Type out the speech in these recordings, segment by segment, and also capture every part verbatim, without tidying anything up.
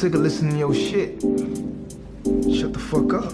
sick of listening to your shit. Shut the fuck up.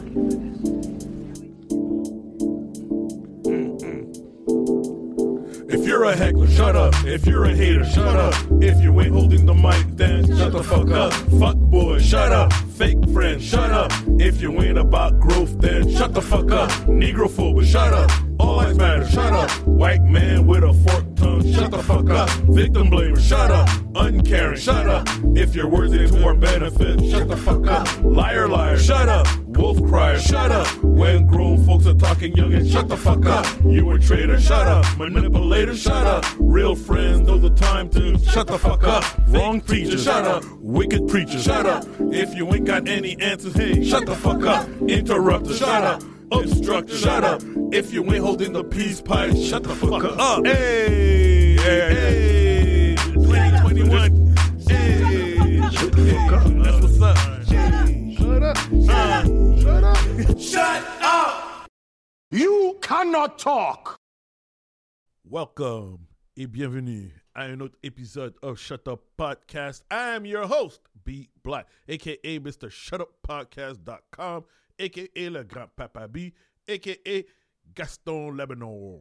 If you're a heckler, shut up. If you're a hater, shut up. If you ain't holding the mic, then shut the fuck up. Fuck boy, shut up. Fake friend, shut up. If you ain't about growth, then shut the fuck up. Negrophobe, shut up. All lives matter, shut up. White man with a forked tongue, shut the fuck up. Victim blamer, shut up. Uncaring, shut up. If you're worthy to our benefit, shut the fuck up. Liar, liar, shut up. Wolf crier, shut up. When grown folks are talking young and shut the fuck up. You a traitor, shut up. Manipulator, shut up. Real friends know the time to shut the fuck up. Wrong preacher, shut up. Wicked preacher, shut up. If you ain't got any answers, hey, shut the fuck up. Interrupter, shut up. Obstructor, shut up. If you ain't holding the peace pipe, shut the fuck up. Hey, hey, twenty twenty-one. Hey, shut the fuck up. That's what's up. Hey, shut up. Uh, shut up. Shut up. You cannot talk. Welcome et bienvenue à un autre épisode of Shut Up Podcast. I am your host, B Black, aka Mister Shut Up Podcast dot com, aka Le Grand Papa B, aka Gaston Lebanon.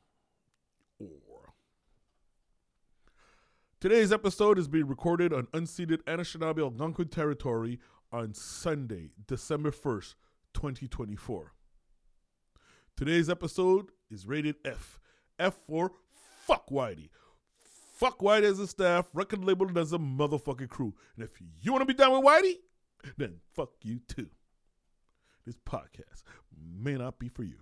Today's episode is being recorded on unceded Anishinaabe Algonquin territory on Sunday, December first, twenty twenty-four. Today's episode is rated F. F for fuck Whitey. Fuck Whitey as a staff, record label as a motherfucking crew. And if you want to be down with Whitey, then fuck you too. This podcast may not be for you.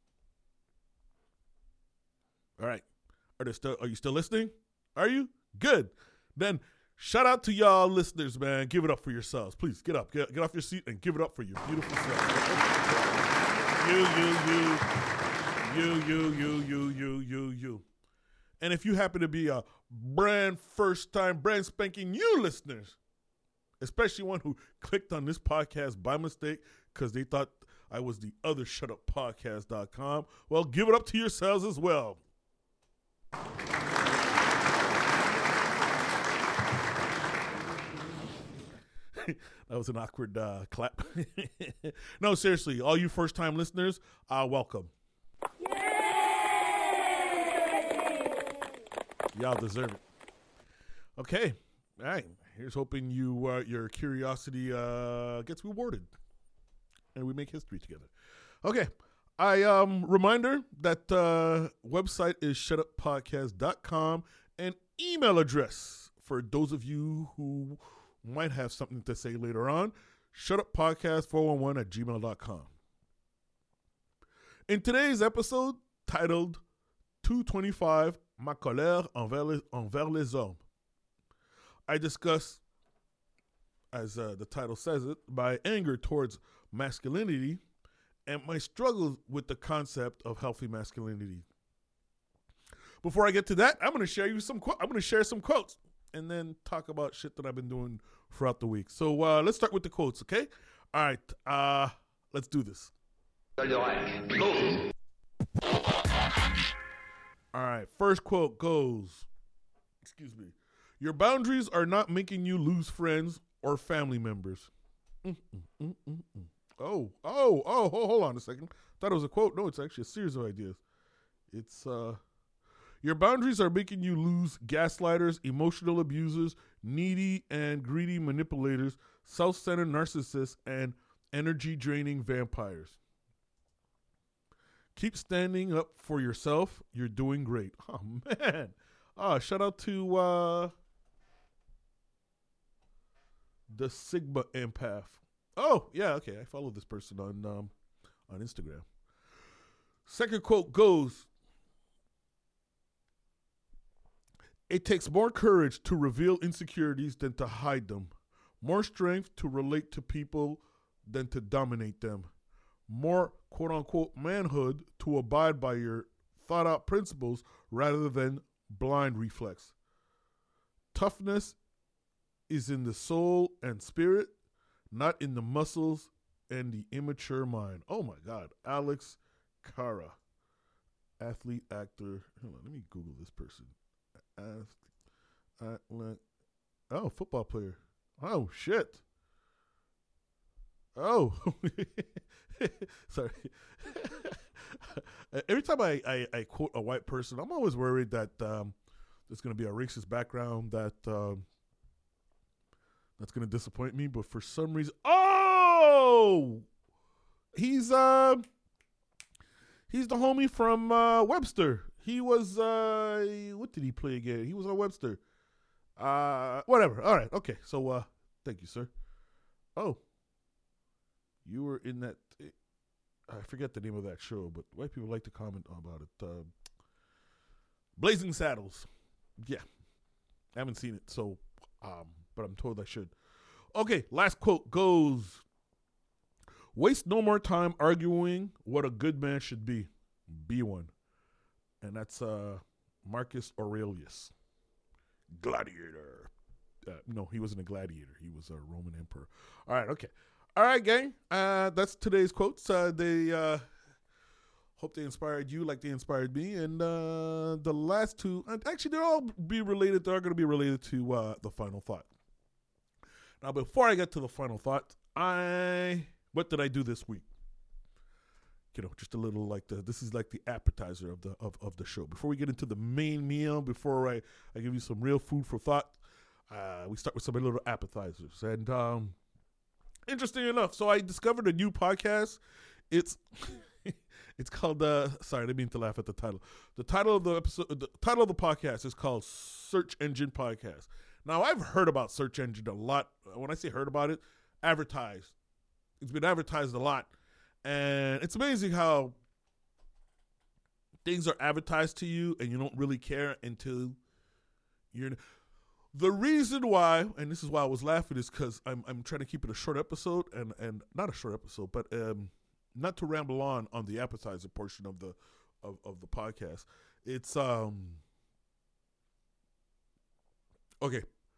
All right. Are, there still, are you still listening? Are you? Good. Then shout out to y'all listeners, man. Give it up for yourselves. Please get up. Get, get off your seat and give it up for your beautiful selves. You, you, you. You, you, you, you, you, you, you. And if you happen to be a brand first time, brand spanking new listeners, especially one who clicked on this podcast by mistake because they thought I was the other shut up podcast dot com, well, give it up to yourselves as well. That was an awkward uh, clap. No, seriously, all you first time listeners, uh, welcome. Y'all deserve it. Okay. All right. Here's hoping you uh, your curiosity uh, gets rewarded and we make history together. Okay. I um reminder that uh, website is shut up podcast dot com and email address for those of you who might have something to say later on, shutuppodcast four one one at gmail dot com. In today's episode titled two twenty-five, Ma colère envers les, envers les hommes, I discuss, as uh, the title says it, my anger towards masculinity and my struggles with the concept of healthy masculinity. Before I get to that, I'm going to share you some. Qu- I'm going to share some quotes and then talk about shit that I've been doing throughout the week. So uh, let's start with the quotes, okay? All right, uh, let's do this. Go. All right, first quote goes, excuse me, your boundaries are not making you lose friends or family members. Mm, mm, mm, mm, mm. Oh, oh, oh, hold, hold on a second. Thought it was a quote. No, it's actually a series of ideas. It's, uh, your boundaries are making you lose gaslighters, emotional abusers, needy and greedy manipulators, self-centered narcissists, and energy-draining vampires. Keep standing up for yourself. You're doing great. Oh, man. Oh, shout out to uh, the Sigma Empath. Oh, yeah, okay. I follow this person on um, on Instagram. Second quote goes, it takes more courage to reveal insecurities than to hide them. More strength to relate to people than to dominate them. More quote-unquote manhood to abide by your thought-out principles rather than blind reflex. Toughness is in the soul and spirit, not in the muscles and the immature mind. Oh, my God. Alex Cara, athlete, actor. Hold on, let me Google this person. Athlete, athlete, oh, football player. Oh, shit. Oh. Sorry. Every time I, I, I quote a white person, I'm always worried that um, there's going to be a racist background that um, that's going to disappoint me. But for some reason, oh, he's uh, he's the homie from uh, Webster. He was uh, what did he play again? He was on Webster. Uh, whatever. All right. Okay. So uh, thank you, sir. Oh, you were in that. I forget the name of that show, but white people like to comment about it. Uh, Blazing Saddles. Yeah. I haven't seen it, so, um, but I'm told I should. Okay, last quote goes, waste no more time arguing what a good man should be. Be one. And that's uh, Marcus Aurelius. Gladiator. Uh, no, he wasn't a gladiator. He was a Roman emperor. All right, okay. All right, gang. Uh, that's today's quotes. Uh, they uh, hope they inspired you like they inspired me. And uh, the last two, and actually, they'll all be related. They're going to be related to uh, the final thought. Now, before I get to the final thought, I what did I do this week? You know, just a little like the this is like the appetizer of the of, of the show. Before we get into the main meal, before I, I give you some real food for thought, uh, we start with some little appetizers. And um, interesting enough, so I discovered a new podcast. It's it's called uh sorry, I didn't mean to laugh at the title. The title of the episode the title of the podcast is called Search Engine Podcast. Now, I've heard about Search Engine a lot. When I say heard about it, advertised. It's been advertised a lot. And it's amazing how things are advertised to you and you don't really care until you're the reason why, and this is why I was laughing, is because I'm I'm trying to keep it a short episode, and, and not a short episode, but um, not to ramble on on the appetizer portion of the of, of the podcast. It's um okay.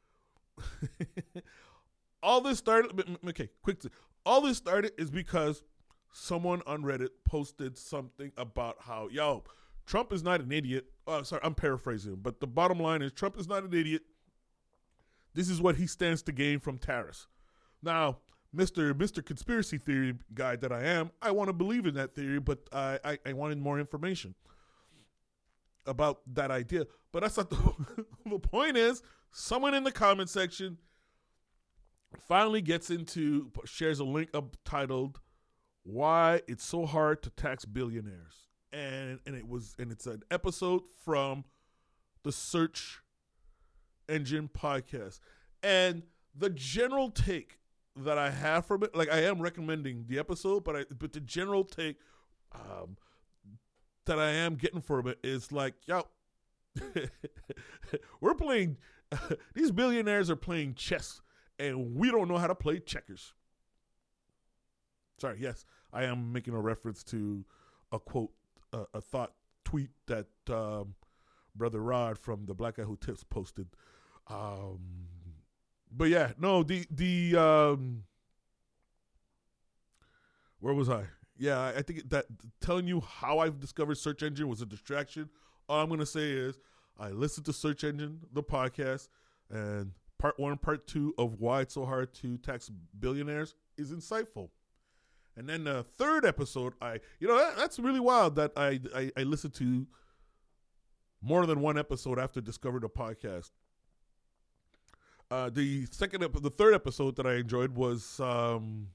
All this started. Okay, quick. All this started is because someone on Reddit posted something about how yo Trump is not an idiot. Oh, sorry, I'm paraphrasing, but the bottom line is Trump is not an idiot. This is what he stands to gain from tariffs. Now, Mister Mister Conspiracy Theory guy that I am, I want to believe in that theory, but I, I, I wanted more information about that idea. But that's not the, the point is, someone in the comment section finally gets into, shares a link up titled, Why It's So Hard to Tax Billionaires. And and it was and it's an episode from the Search Engine Podcast. And the general take that I have from it, like I am recommending the episode, but I but the general take um, that I am getting from it is like, yo, we're playing, uh, these billionaires are playing chess, and we don't know how to play checkers. Sorry, yes, I am making a reference to a quote, uh, a thought tweet that um, Brother Rod from the Black Guy Who Tips posted. Um, but yeah, no, the, the, um, where was I? Yeah, I, I think that telling you how I've discovered Search Engine was a distraction. All I'm going to say is I listened to Search Engine, the podcast, and part one, part two of why it's so hard to tax billionaires is insightful. And then the third episode, I, you know, that, that's really wild that I, I, I listened to more than one episode after discovering the podcast. Uh, the second, ep- the third episode that I enjoyed was, um,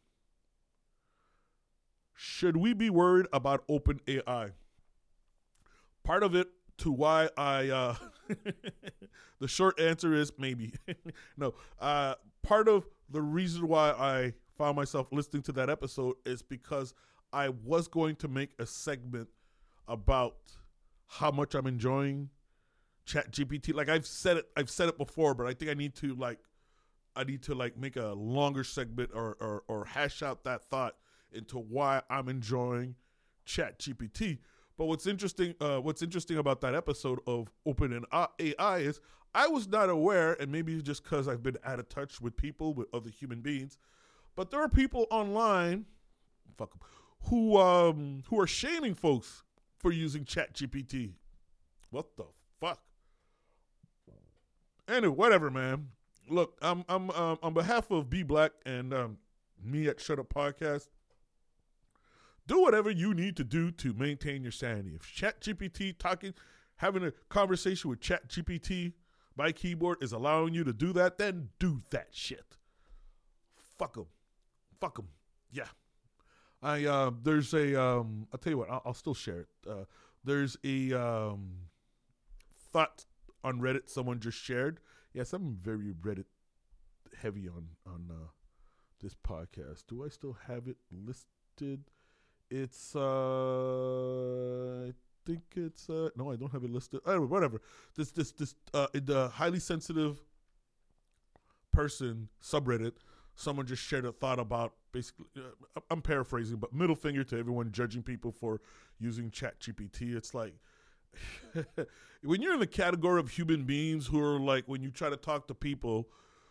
should we be worried about open A I? Part of it to why I, uh, the short answer is maybe. no, uh, part of the reason why I found myself listening to that episode is because I was going to make a segment about how much I'm enjoying ChatGPT. Like I've said it, I've said it before, but I think I need to like, I need to like make a longer segment or or, or hash out that thought into why I'm enjoying ChatGPT. But what's interesting, uh, what's interesting about that episode of Open A I is I was not aware, and maybe just because I've been out of touch with people, with other human beings, but there are people online, fuck, who um who are shaming folks for using ChatGPT. What the fuck? Anyway, whatever, man. look, I'm I'm um, on behalf of B Black and um, me at Shut Up Podcast. Do whatever you need to do to maintain your sanity. If ChatGPT talking, having a conversation with ChatGPT by keyboard is allowing you to do that, then do that shit. Fuck them. Fuck them. Yeah. I uh, there's a um, I'll tell you what. I'll, I'll still share it. Uh, there's a um, thought on Reddit someone just shared. Yes, I'm very Reddit heavy on on uh, this podcast. Do I still have it listed? It's uh, I think it's uh, no, I don't have it listed. Anyway, whatever. This this this uh, the highly sensitive person subreddit. Someone just shared a thought about basically. Uh, I'm paraphrasing, but middle finger to everyone judging people for using ChatGPT. It's like when you're in the category of human beings who are like, when you try to talk to people,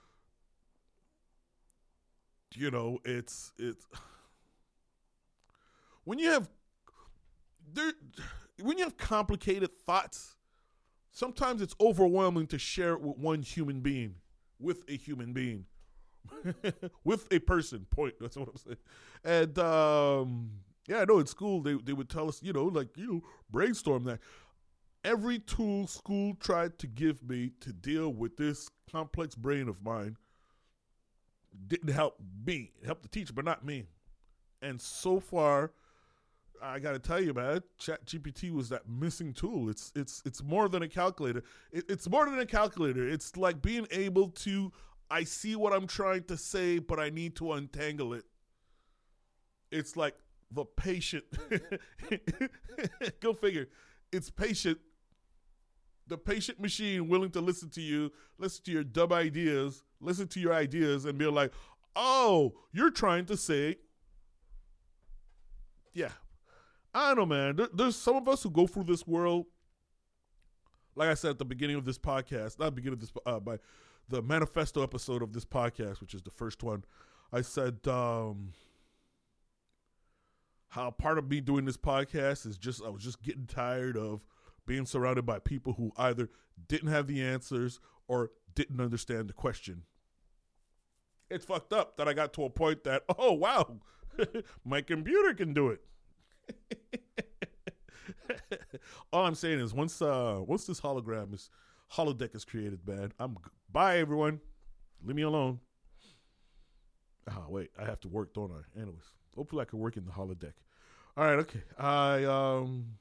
you know, it's it's when you have there when you have complicated thoughts. Sometimes it's overwhelming to share it with one human being, with a human being. With a person, point. That's what I'm saying. And um, yeah, I know in school they they would tell us, you know, like, you know, brainstorm that. Every tool school tried to give me to deal with this complex brain of mine didn't help me. It helped the teacher, but not me. And so far, I got to tell you, man, ChatGPT was that missing tool. It's it's it's more than a calculator. It, it's more than a calculator. It's like being able to. I see what I'm trying to say, but I need to untangle it. It's like the patient. Go figure. It's patient. The patient machine willing to listen to you, listen to your dumb ideas, listen to your ideas, and be like, oh, you're trying to say. Yeah. I don't know, man. There, there's some of us who go through this world, like I said at the beginning of this podcast, not the beginning of this, uh, by the manifesto episode of this podcast, which is the first one, I said um, how part of me doing this podcast is just, I was just getting tired of being surrounded by people who either didn't have the answers or didn't understand the question. It's fucked up that I got to a point that, oh, wow, my computer can do it. All I'm saying is once uh, once this hologram is holodeck is created, man, I'm bye everyone. Leave me alone. Oh wait, I have to work, don't I? Anyways, hopefully I can work in the holodeck. All right, okay. I um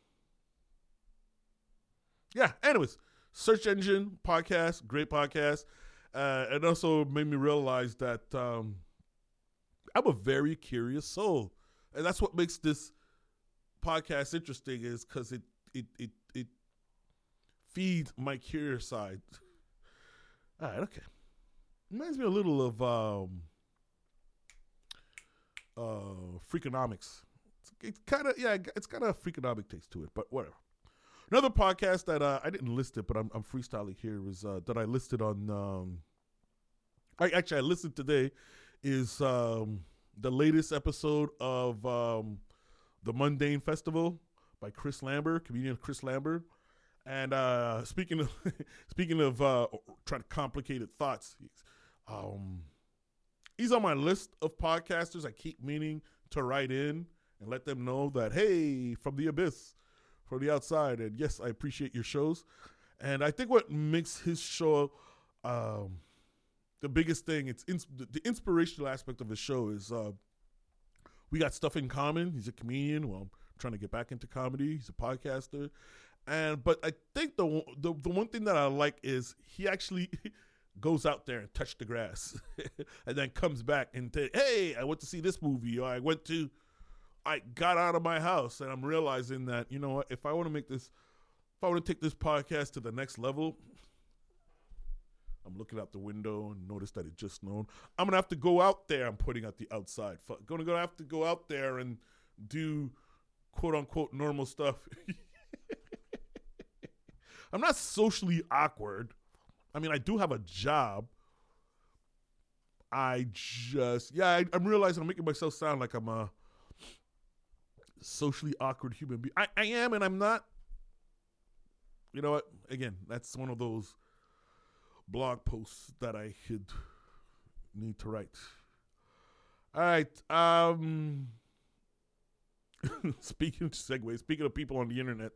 yeah. Anyways, search engine podcast, great podcast. Uh, it also made me realize that um, I'm a very curious soul, and that's what makes this podcast interesting, is because it it it it feeds my curious side. All right, okay. Reminds me a little of um, uh, Freakonomics. It's, it's kind of yeah, it's got a Freakonomic taste to it, but whatever. Another podcast that uh, I didn't list it, but I'm, I'm freestyling here, is uh, that I listed on. Um, I actually I listed today is um, the latest episode of um, the Mundane Festival by Chris Lambert, comedian Chris Lambert. And uh, speaking of speaking of uh, trying to complicated thoughts, he's, um, he's on my list of podcasters I keep meaning to write in and let them know that, hey, from the abyss, from the outside, and yes, I appreciate your shows. And I think what makes his show um, the biggest thing, it's ins- the inspirational aspect of his show is uh, we got stuff in common. He's a comedian. Well, I'm trying to get back into comedy. He's a podcaster. And but I think the the, the one thing that I like is he actually goes out there and touch the grass and then comes back and say, hey, I went to see this movie, or I went to, I got out of my house, and I'm realizing that, you know what, if I want to make this, if I want to take this podcast to the next level, I'm looking out the window and notice that it just snowed. I'm going to have to go out there. I'm putting out the outside. I'm going to have to go out there and do quote unquote normal stuff. I'm not socially awkward. I mean, I do have a job. I just, yeah, I, I'm realizing I'm making myself sound like I'm a socially awkward human being. I, I am, and I'm not. You know what? Again, that's one of those blog posts that I could need to write. All right. Um, speaking of segue, speaking of people on the internet,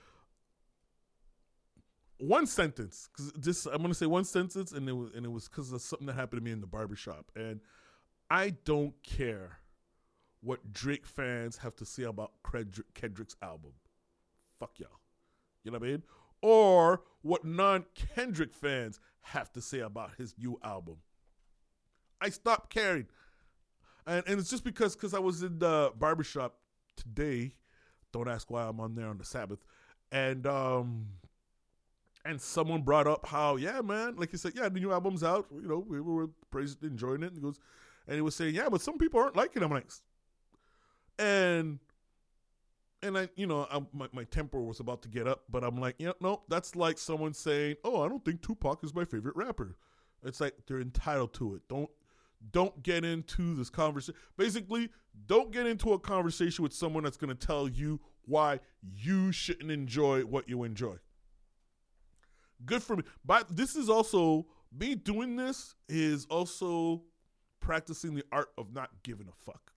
one sentence. Cause this I'm gonna say one sentence, and it was and it was because of something that happened to me in the barbershop, and I don't care what Drake fans have to say about Kendrick's album. Fuck y'all. You know what I mean? Or what non-Kendrick fans have to say about his new album. I stopped caring. And, and it's just because cause I was in the barbershop today. Don't ask why I'm on there on the Sabbath. And um, and someone brought up how, yeah, man, like you said, yeah, the new album's out. You know, we were praising, enjoying it. And he goes, and he was saying, yeah, but some people aren't liking it. I'm like, and and I, you know, I, my my temper was about to get up, but I'm like, yeah, no, that's like someone saying, oh, I don't think Tupac is my favorite rapper. It's like they're entitled to it. Don't don't get into this conversation. Basically, don't get into a conversation with someone that's going to tell you why you shouldn't enjoy what you enjoy. Good for me. But this is also, me doing this is also practicing the art of not giving a fuck.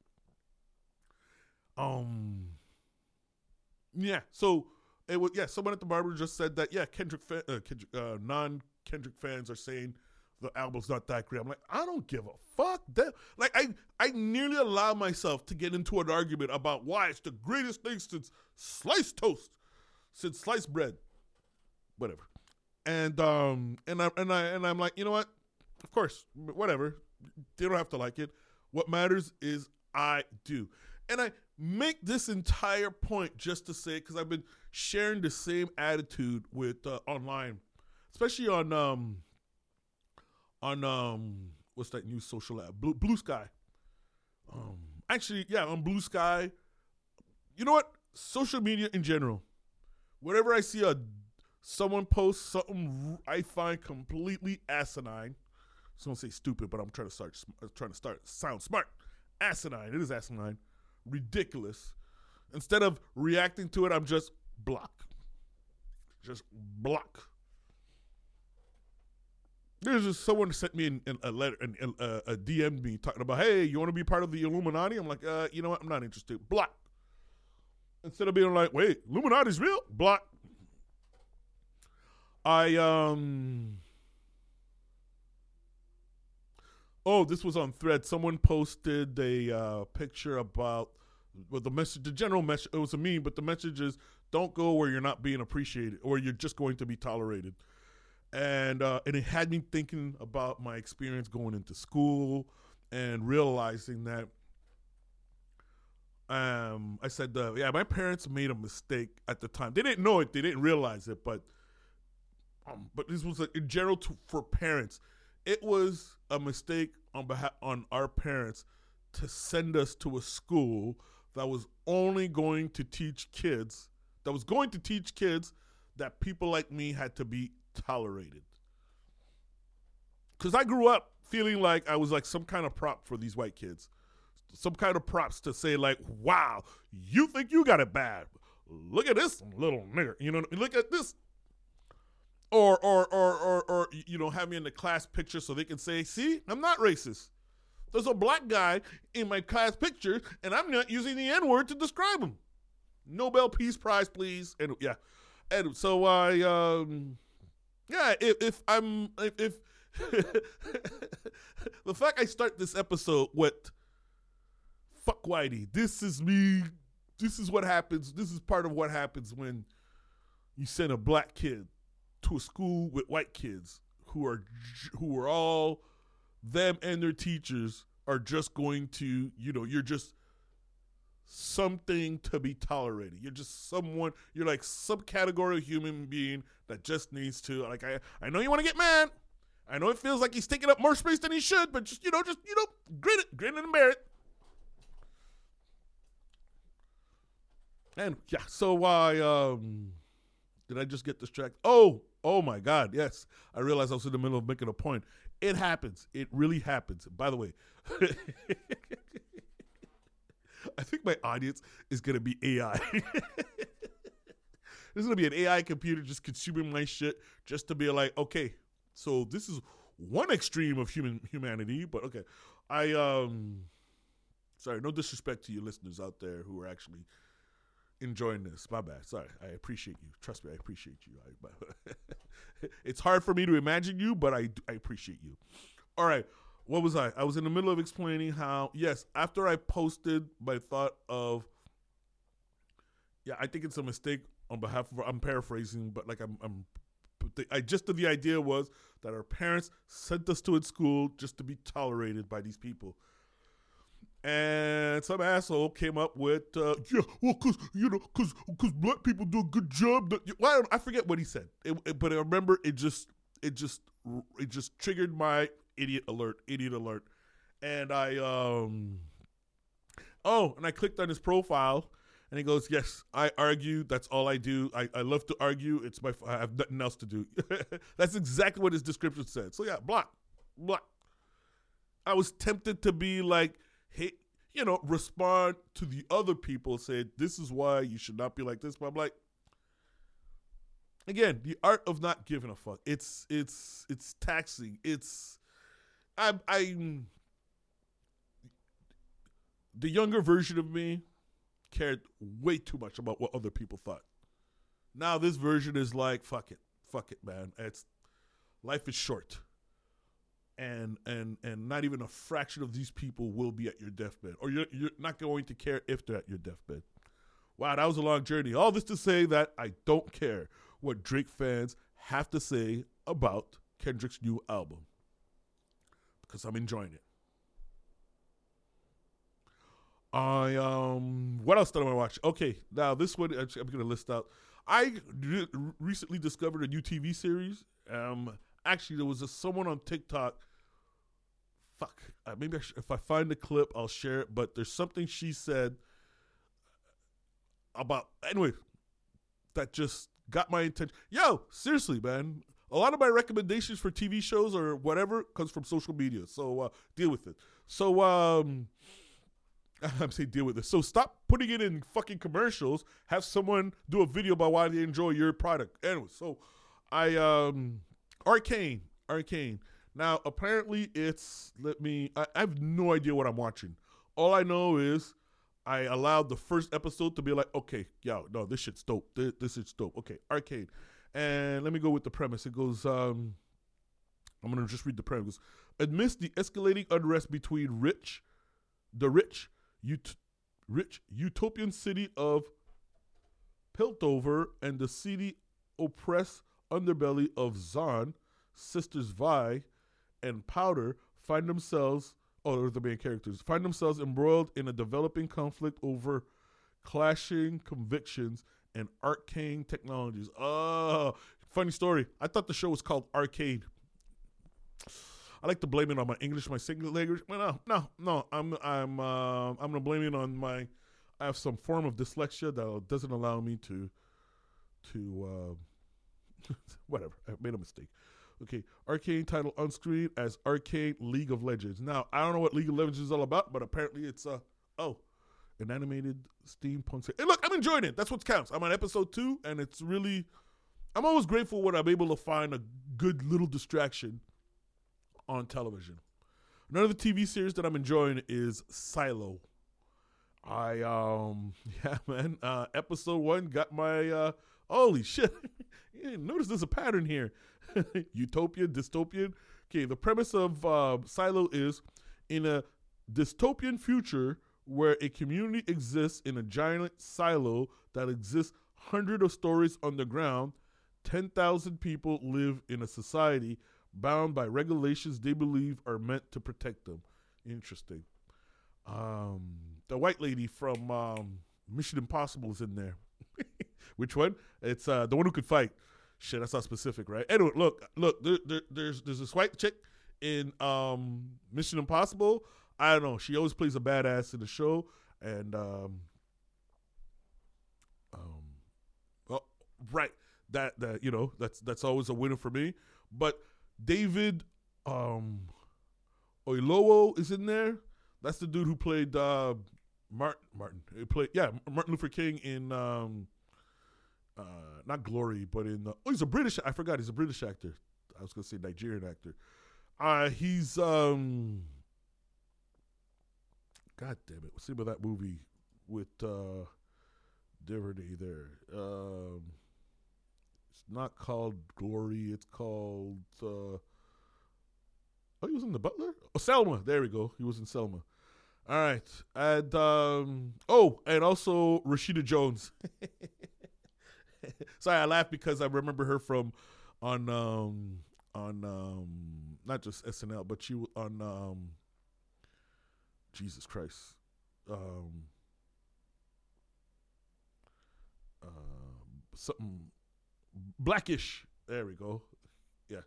Um, yeah, so it was, yeah, someone at the barber just said that, yeah, Kendrick, fa- uh, Kendrick uh, non-Kendrick fans are saying the album's not that great. I'm like, I don't give a fuck. That, like, I, I nearly allow myself to get into an argument about why it's the greatest thing since sliced toast, since sliced bread, whatever. And um, and I and I and I'm like, you know what? Of course, whatever. They don't have to like it. What matters is I do. And I make this entire point just to say, because I've been sharing the same attitude with uh, online, especially on um. On um, what's that new social app? Blue, Blue Sky. Um, actually, yeah, on Blue Sky. You know what? Social media in general. Whenever I see a someone post something I find completely asinine, so I don't say stupid, but I'm trying to start. I'm trying to start sound smart. Asinine. It is asinine. Ridiculous. Instead of reacting to it, I'm just block. Just block. There's just someone sent me in, in a letter, in, in, uh, a D M'd me talking about, hey, you want to be part of the Illuminati? I'm like, uh, you know what? I'm not interested. Block. Instead of being like, wait, Illuminati's real? Block. I, um, oh, this was on Thread. Someone posted a uh, picture about, well, the message, the general message, it was a meme, but the message is, don't go where you're not being appreciated or you're just going to be tolerated. And uh, and it had me thinking about my experience going into school and realizing that um, I said, uh, yeah, my parents made a mistake at the time. They didn't know it. They didn't realize it. But um, but this was, a, in general, to, for parents. It was a mistake on behalf on our parents to send us to a school that was only going to teach kids, that was going to teach kids that people like me had to be tolerated. Because I grew up feeling like I was like some kind of prop for these white kids. Some kind of props to say like, wow, you think you got it bad. Look at this little nigger. You know, look at this. Or, or, or, or, or, you know, have me in the class picture so they can say, see, I'm not racist. There's a black guy in my class picture and I'm not using the N-word to describe him. Nobel Peace Prize, please. And yeah. And so I, um, yeah, if, if I'm, if, if the fact I start this episode with fuck Whitey, this is me, this is what happens, this is part of what happens when you send a black kid to a school with white kids who are, who are all, them and their teachers are just going to, you know, you're just something to be tolerated. You're just someone, you're like some category of human being that just needs to, like, I, I know you want to get mad. I know it feels like he's taking up more space than he should, but just, you know, just, you know, grin it, grin it and bear it. And yeah, so I, um, did I just get distracted? Oh, oh my God, yes. I realized I was in the middle of making a point. It happens. It really happens. By the way, I think my audience is going to be A I. There's going to be an A I computer just consuming my shit just to be like, okay, So this is one extreme of human humanity, but okay. I um sorry, no disrespect to you listeners out there who are actually enjoying this. My bad. Sorry. I appreciate you. Trust me, I appreciate you. I, it's hard for me to imagine you, but I I appreciate you. All right. What was I? I was in the middle of explaining how, yes, after I posted my thought of, yeah, I think it's a mistake on behalf of, I'm paraphrasing, but like I'm, I'm the, I just the idea was that our parents sent us to a school just to be tolerated by these people. And some asshole came up with, uh, yeah, well, cause you know, cause cause black people do a good job. That, well, I forget what he said, it, it, but I remember it just, it just, it just triggered my idiot alert, idiot alert, and I, um, oh, and I clicked on his profile, and he goes, yes, I argue. That's all I do. I, I love to argue. It's my, I have nothing else to do. That's exactly what his description said. So yeah, block, block. I was tempted to be like, hey, you know, respond to the other people, said, this is why you should not be like this. But I'm like, again, the art of not giving a fuck. It's, it's, it's taxing. It's, I'm, I'm, the younger version of me cared way too much about what other people thought. Now this version is like, fuck it. Fuck it, man. It's, life is short. And and and not even a fraction of these people will be at your deathbed, or you're you're not going to care if they're at your deathbed. Wow, that was a long journey. All this to say that I don't care what Drake fans have to say about Kendrick's new album, because I'm enjoying it. I um, what else did I watch? Okay, now this one I'm going to list out. I re- recently discovered a new T V series. Um, actually, there was a, someone on TikTok. Fuck, uh, maybe I sh- if I find the clip, I'll share it. But there's something she said about, anyway, that just got my attention. Yo, seriously, man. A lot of my recommendations for T V shows or whatever comes from social media. So uh, deal with it. So, um, I'm saying deal with it. So stop putting it in fucking commercials. Have someone do a video about why they enjoy your product. Anyway, so I, um, Arcane, Arcane. Now, apparently it's, let me, I, I have no idea what I'm watching. All I know is I allowed the first episode to be like, okay, yo, no, this shit's dope. This, this is dope. Okay, Arcane. And let me go with the premise. It goes, um, I'm going to just read the premise. It goes, amidst the escalating unrest between rich, the rich, ut- rich utopian city of Piltover and the seedy, oppressed underbelly of Zon, Sisters Vi and Powder find themselves, oh, they're the main characters, find themselves embroiled in a developing conflict over clashing convictions and arcane technologies. Oh, funny story. I thought the show was called Arcade. I like to blame it on my English, my single language. Well, no, no, no. I'm, I'm, uh, I'm gonna blame it on my. I have some form of dyslexia that doesn't allow me to, to, uh, whatever. I made a mistake. Okay, Arcane title on screen as Arcane League of Legends. Now, I don't know what League of Legends is all about, but apparently it's, uh, oh, an animated steampunk. Hey, look, I'm enjoying it. That's what counts. I'm on episode two, and it's really, I'm always grateful when I'm able to find a good little distraction on television. Another T V series that I'm enjoying is Silo. I, um, yeah, man, uh, episode one got my, uh, holy shit. Notice there's a pattern here. Utopian, dystopian. Okay, the premise of uh, Silo is in a dystopian future where a community exists in a giant silo that exists hundreds of stories underground, ten thousand people live in a society bound by regulations they believe are meant to protect them. Interesting. Um, the white lady from um, Mission Impossible is in there. Which one? It's uh, the one who could fight. Shit, that's not specific, right? Anyway, look, look. There, there, there's there's this white chick in um, Mission Impossible. I don't know. She always plays a badass in the show, and um, um, oh, right. That that you know that's that's always a winner for me. But David um, Oyelowo is in there. That's the dude who played uh, Martin. Martin. He played yeah Martin Luther King in. Um, Uh, not Glory, but in the, oh, he's a British. I forgot he's a British actor. I was gonna say Nigerian actor. Uh, he's um. God damn it! What's the name of that movie with uh, Duvernay there? Um, it's not called Glory. It's called. Uh, oh, he was in The Butler. Oh, Selma. There we go. He was in Selma. All right, and um, oh, and also Rashida Jones. Sorry, I laugh because I remember her from on um, on um, not just S N L, but she was on. Um, Jesus Christ. Um, uh, something Blackish. There we go. Yeah.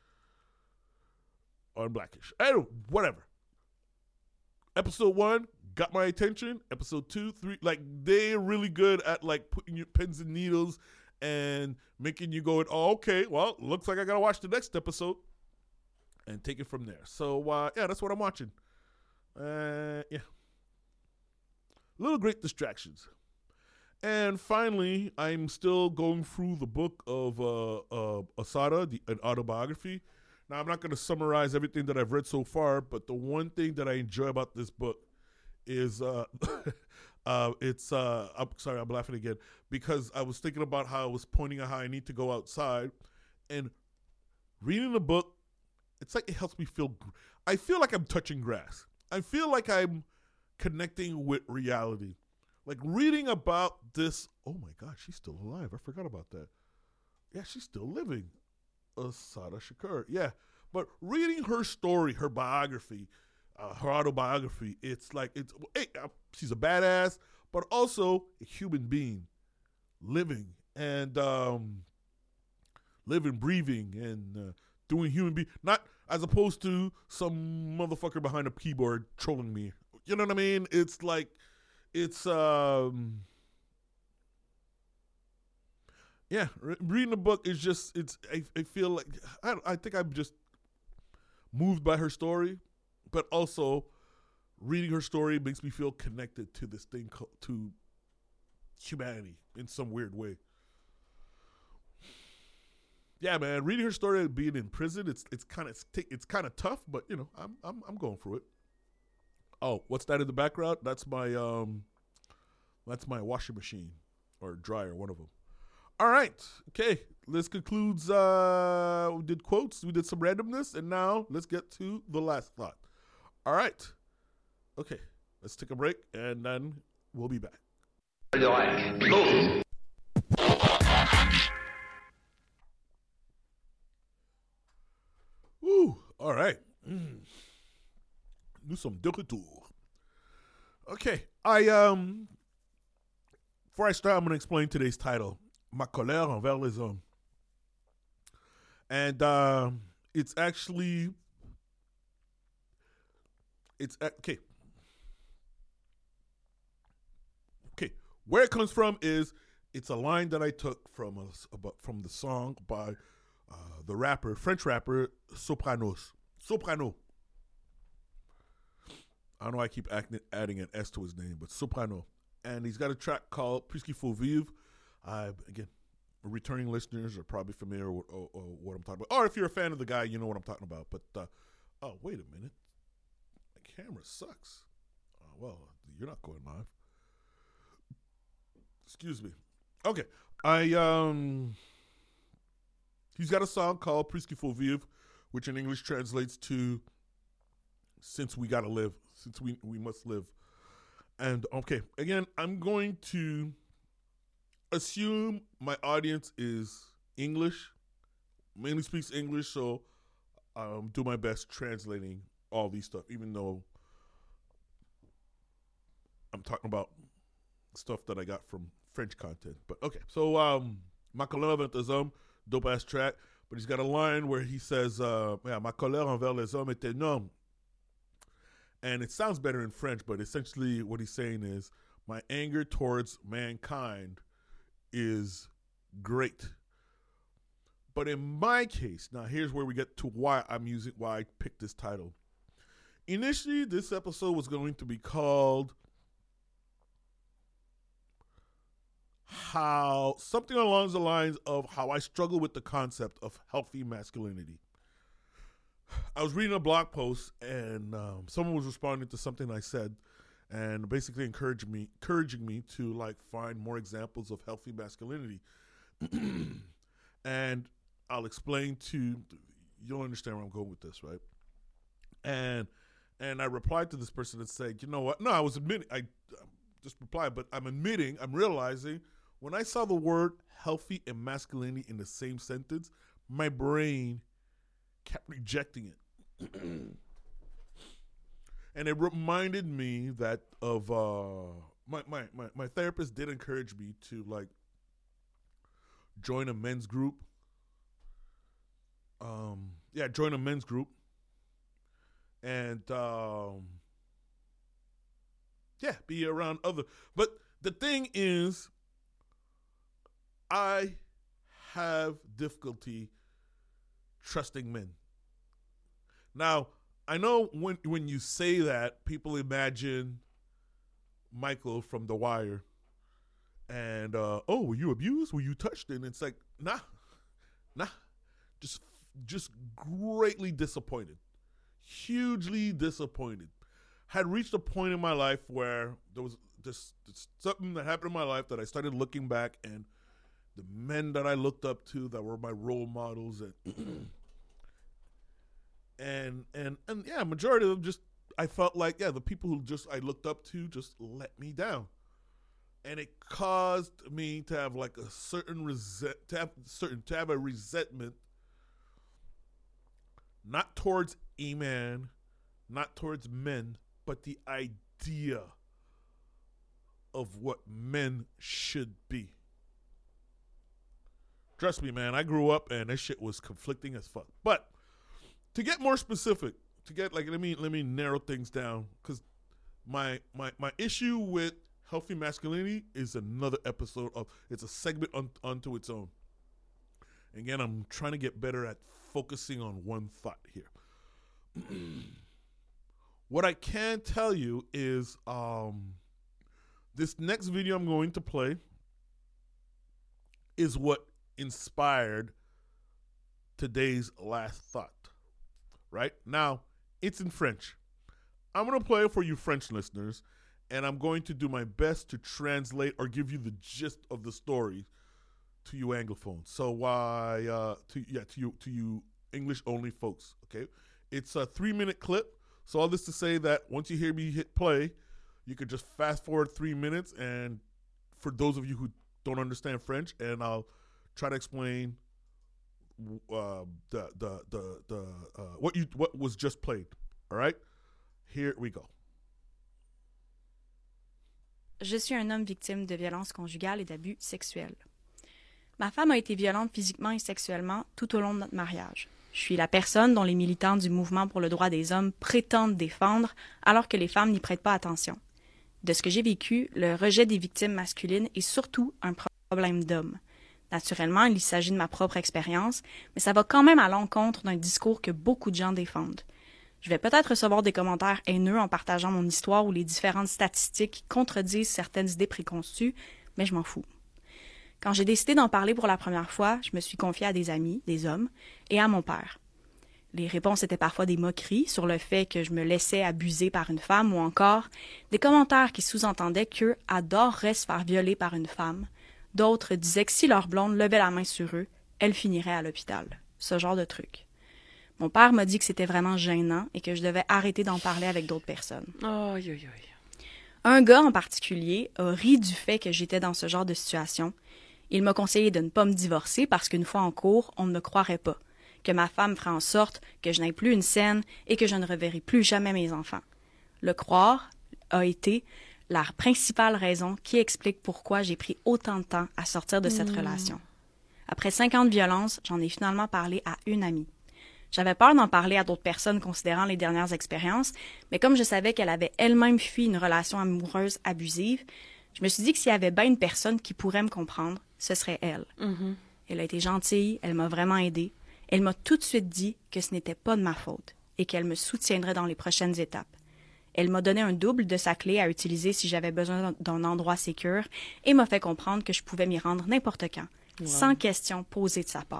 On Blackish. I don't whatever. Episode one got my attention. Episode two, three, like they're really good at like putting your pins and needles and making you go, oh, okay, well, looks like I gotta watch the next episode and take it from there. So uh, yeah, that's what I'm watching. Uh, yeah. Little great distractions. And finally, I'm still going through the book of uh, uh, Asada, the, an autobiography. Now, I'm not going to summarize everything that I've read so far, but the one thing that I enjoy about this book is uh, uh, it's, uh, I'm sorry, I'm laughing again, because I was thinking about how I was pointing out how I need to go outside. And reading the book, it's like it helps me feel, I feel like I'm touching grass. I feel like I'm connecting with reality. Like reading about this, oh my God, she's still alive. I forgot about that. Yeah, she's still living. Asada Shakur. Yeah. But reading her story, her biography, uh, her autobiography, it's like, it's hey, uh, she's a badass, but also a human being living and um, living, breathing, and uh, doing human being, not as opposed to some motherfucker behind a keyboard trolling me. You know what I mean? It's like, it's, um, yeah, re- reading the book is just, it's, I, I feel like, I, I think I'm just moved by her story, but also reading her story makes me feel connected to this thing, co- to humanity in some weird way. Yeah, man, reading her story of being in prison, it's it's kind of it's kind of tough, but you know, I'm I'm I'm going through it. Oh, what's that in the background? That's my um, that's my washing machine or dryer, one of them. All right, okay. This concludes. Uh, we did quotes, we did some randomness, and now let's get to the last thought. All right, okay. Let's take a break, and then we'll be back. Go. Woo, all right. Mm. Nous sommes de retour. Okay, I, um, before I start, I'm going to explain today's title, Ma colère envers les hommes. And uh, it's actually, it's, okay. Okay, where it comes from is, it's a line that I took from a, from the song by Uh, the rapper, French rapper, Sopranos. Soprano. I don't know why I keep acting, adding an S to his name, but Soprano. And he's got a track called Puisqu'il faut vivre. Uh, again, returning listeners are probably familiar with or, or what I'm talking about. Or if you're a fan of the guy, you know what I'm talking about. But, uh, oh, wait a minute. My camera sucks. Uh, well, you're not going live. Excuse me. Okay. I, um... He's got a song called Puisqu'il faut vivre, which in English translates to Since We Gotta Live, Since We, we Must Live. And, okay, again, I'm going to assume my audience is English, mainly speaks English, so um, do my best translating all these stuff, even though I'm talking about stuff that I got from French content. But, okay, so um, Ma colère envers les hommes, dope ass track, but he's got a line where he says, uh, yeah, ma colère envers les hommes est énorme. And it sounds better in French, but essentially what he's saying is, my anger towards mankind is great. But in my case, now here's where we get to why I'm using, why I picked this title. Initially, this episode was going to be called how something along the lines of how I struggle with the concept of healthy masculinity. I was reading a blog post, and um, someone was responding to something I said, and basically encouraging me, encouraging me to like find more examples of healthy masculinity. And I'll explain to you'll understand where I'm going with this, right? And and I replied to this person and said, you know what? No, I was admitting, I just replied, but I'm admitting, I'm realizing when I saw the word healthy and masculinity in the same sentence, my brain kept rejecting it. And it reminded me that of uh, my, my, my, my therapist did encourage me to like join a men's group. Um, yeah, join a men's group. And um, yeah, be around other. But the thing is, I have difficulty trusting men. Now, I know when when you say that, people imagine Michael from The Wire. And, uh, oh, were you abused? Were you touched? And it's like, nah, nah. Just, just greatly disappointed. Hugely disappointed. Had reached a point in my life where there was this, this something that happened in my life that I started looking back, and the men that I looked up to that were my role models, and and and and yeah, majority of them just I felt like yeah, the people who just I looked up to just let me down, and it caused me to have like a certain resent to have certain to have a resentment, not towards a man, not towards men, but the idea of what men should be. Trust me, man, I grew up and this shit was conflicting as fuck. But to get more specific, to get like let me let me narrow things down, because my my my issue with healthy masculinity is another episode of it's a segment on, onto its own. Again, I'm trying to get better at focusing on one thought here. What I can tell you is um, this next video I'm going to play is what inspired today's last thought. Right? Now, it's in French. I'm going to play it for you French listeners, and I'm going to do my best to translate or give you the gist of the story to you Anglophones. So why uh, to yeah to you to you English only folks, okay? It's a three minute clip. So all this to say that once you hear me hit play, you could just fast forward three minutes. And for those of you who don't understand French, and I'll try to explain uh, the the the the uh, what you what was just played. All right, here we go. Je suis un homme victime de violences conjugales et d'abus sexuels. Ma femme a été violente physiquement et sexuellement tout au long de notre mariage. Je suis la personne dont les militants du mouvement pour le droit des hommes prétendent défendre, alors que les femmes n'y prêtent pas attention. De ce que j'ai vécu, le rejet des victimes masculines est surtout un problème d'hommes. Naturellement, il s'agit de ma propre expérience, mais ça va quand même à l'encontre d'un discours que beaucoup de gens défendent. Je vais peut-être recevoir des commentaires haineux en partageant mon histoire ou les différentes statistiques qui contredisent certaines idées préconçues, mais je m'en fous. Quand j'ai décidé d'en parler pour la première fois, je me suis confiée à des amis, des hommes, et à mon père. Les réponses étaient parfois des moqueries sur le fait que je me laissais abuser par une femme ou encore des commentaires qui sous-entendaient qu'eux adoreraient se faire violer par une femme. D'autres disaient que si leur blonde levait la main sur eux, elle finirait à l'hôpital. Ce genre de truc. Mon père m'a dit que c'était vraiment gênant et que je devais arrêter d'en parler avec d'autres personnes. Oh, aïe, aïe, aïe. Un gars en particulier a ri du fait que j'étais dans ce genre de situation. Il m'a conseillé de ne pas me divorcer parce qu'une fois en cours, on ne me croirait pas, que ma femme ferait en sorte que je n'aie plus une scène et que je ne reverrai plus jamais mes enfants. Le croire a été la principale raison qui explique pourquoi j'ai pris autant de temps à sortir de cette mmh. relation. Après cinq ans de violence, j'en ai finalement parlé à une amie. J'avais peur d'en parler à d'autres personnes considérant les dernières expériences, mais comme je savais qu'elle avait elle-même fui une relation amoureuse abusive, je me suis dit que s'il y avait bien une personne qui pourrait me comprendre, ce serait elle. Mm-hmm. Elle a été gentille, elle m'a vraiment aidée. Elle m'a tout de suite dit que ce n'était pas de ma faute et qu'elle me soutiendrait dans les prochaines étapes. Elle m'a donné un double de sa clé à utiliser si j'avais besoin d'un endroit sécure et m'a fait comprendre que je pouvais m'y rendre n'importe quand, wow. sans question posée de sa part.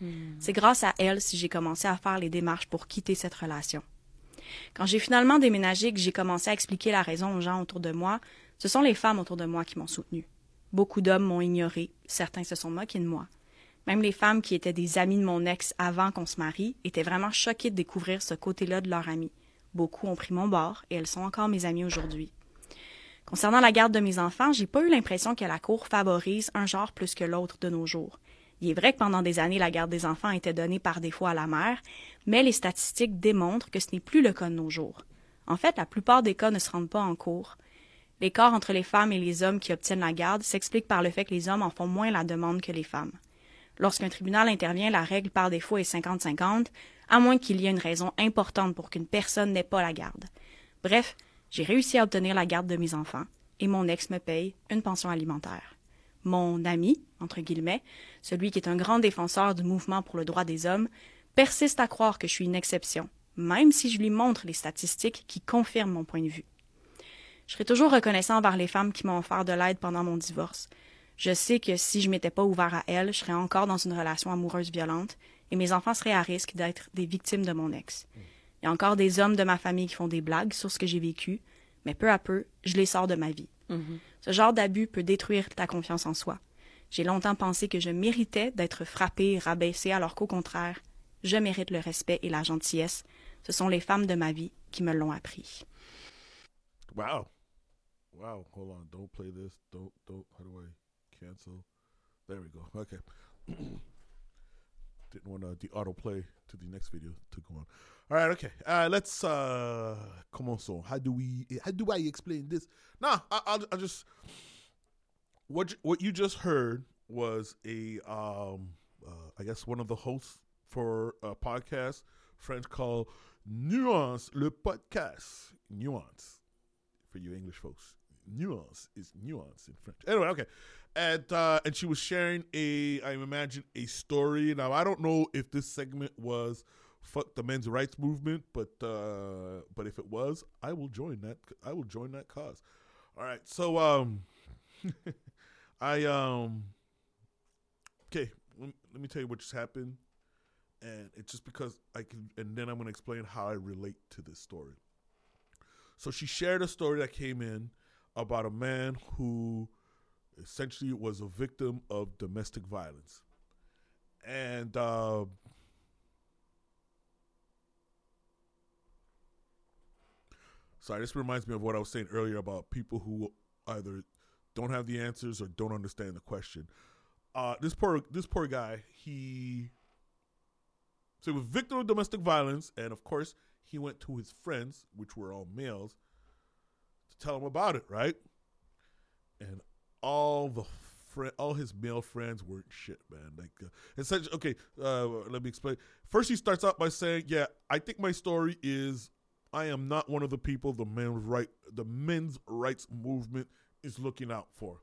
Mm. C'est grâce à elle si j'ai commencé à faire les démarches pour quitter cette relation. Quand j'ai finalement déménagé et que j'ai commencé à expliquer la raison aux gens autour de moi, ce sont les femmes autour de moi qui m'ont soutenue. Beaucoup d'hommes m'ont ignoré, certains se sont moqués de moi. Même les femmes qui étaient des amies de mon ex avant qu'on se marie étaient vraiment choquées de découvrir ce côté-là de leur ami. Beaucoup ont pris mon bord et elles sont encore mes amies aujourd'hui. Concernant la garde de mes enfants, j'ai pas eu l'impression que la cour favorise un genre plus que l'autre de nos jours. Il est vrai que pendant des années, la garde des enfants était donnée par défaut à la mère, mais les statistiques démontrent que ce n'est plus le cas de nos jours. En fait, la plupart des cas ne se rendent pas en cours. L'écart entre les femmes et les hommes qui obtiennent la garde s'explique par le fait que les hommes en font moins la demande que les femmes. Lorsqu'un tribunal intervient, la règle par défaut est cinquante cinquante, à moins qu'il y ait une raison importante pour qu'une personne n'ait pas la garde. Bref, j'ai réussi à obtenir la garde de mes enfants, et mon ex me paye une pension alimentaire. Mon ami, entre guillemets, celui qui est un grand défenseur du mouvement pour le droit des hommes, persiste à croire que je suis une exception, même si je lui montre les statistiques qui confirment mon point de vue. Je serai toujours reconnaissant envers les femmes qui m'ont offert de l'aide pendant mon divorce. Je sais que si je m'étais pas ouvert à elles, je serais encore dans une relation amoureuse violente et mes enfants seraient à risque d'être des victimes de mon ex. Il y a encore des hommes de ma famille qui font des blagues sur ce que j'ai vécu, mais peu à peu, je les sors de ma vie. Mm-hmm. Ce genre d'abus peut détruire ta confiance en soi. J'ai longtemps pensé que je méritais d'être frappée, rabaissée, alors qu'au contraire, je mérite le respect et la gentillesse. Ce sont les femmes de ma vie qui me l'ont appris. Wow. Wow. Hold on. Don't play this. Don't, don't. How do I cancel? There we go. Okay. Didn't want uh, the autoplay to the next video to go on. All right, okay. Uh, let's uh, commençons. How do we? How do I explain this? Nah, I, I'll, I'll just. What what you just heard was a um, uh, I guess one of the hosts for a podcast French called Nuance le podcast. Nuance for you English folks. Nuance is nuance in French. Anyway, okay. And uh, and she was sharing a, I imagine, a story. Now, I don't know if this segment was fuck the men's rights movement, but uh, but if it was, I will join that. I will join that cause. All right. So um, I um, okay. Let me tell you what just happened, and it's just because I can, and then I'm going to explain how I relate to this story. So she shared a story that came in about a man who essentially was a victim of domestic violence. And uh, sorry, this reminds me of what I was saying earlier about people who either don't have the answers or don't understand the question. Uh, this poor this poor guy, he so he was victim of domestic violence, and of course he went to his friends, which were all males, to tell him about it, right? And all the fr- all his male friends weren't shit, man. Like, uh, essentially, okay, uh, let me explain. First, he starts out by saying, "Yeah, I think my story is I am not one of the people the men's right the men's rights movement is looking out for."